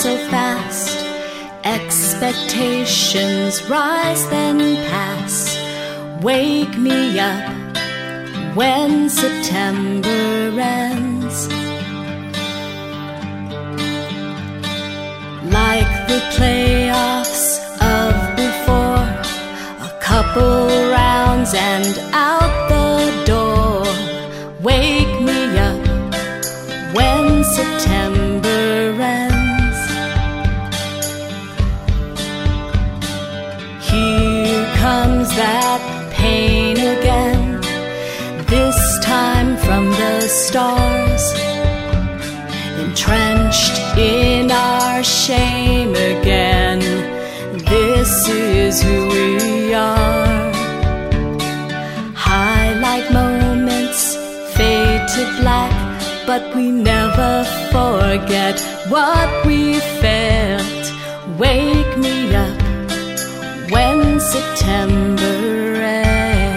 so fast. Expectations rise then pass. Wake me up when September ends. Like the playoffs of before, a couple rounds and out the door. Wake me up when September ends. Here comes that pain again, this time from the stars. Entrenched in our shame again, this is who we are. Highlight moments fade to black, but we never forget what we felt. Wake me up when September ends.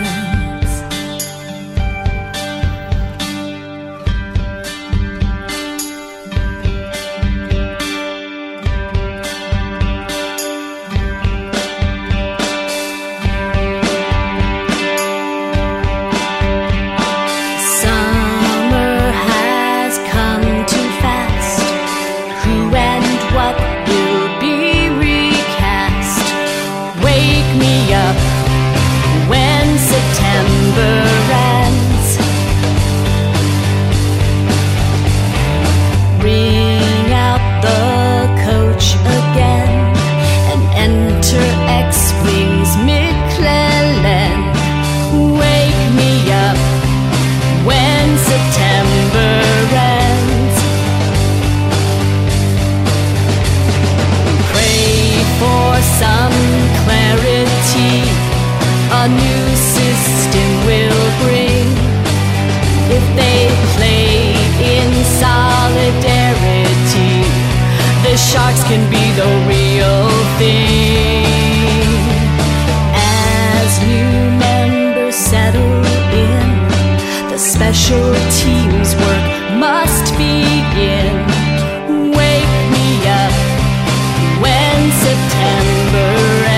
A new system will bring, if they play in solidarity, the Sharks can be the real thing. As new members settle in, the special teams work must begin. Wake me up when September ends.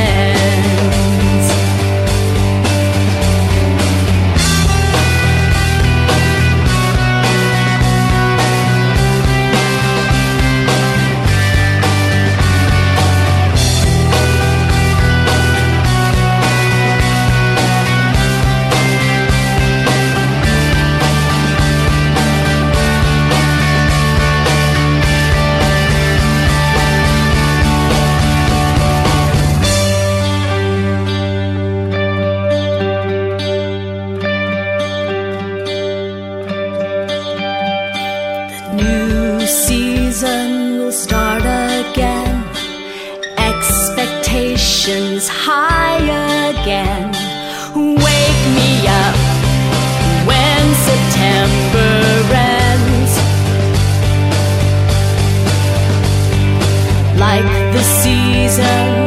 Season will start again, expectations high again. Wake me up when September ends. Like the season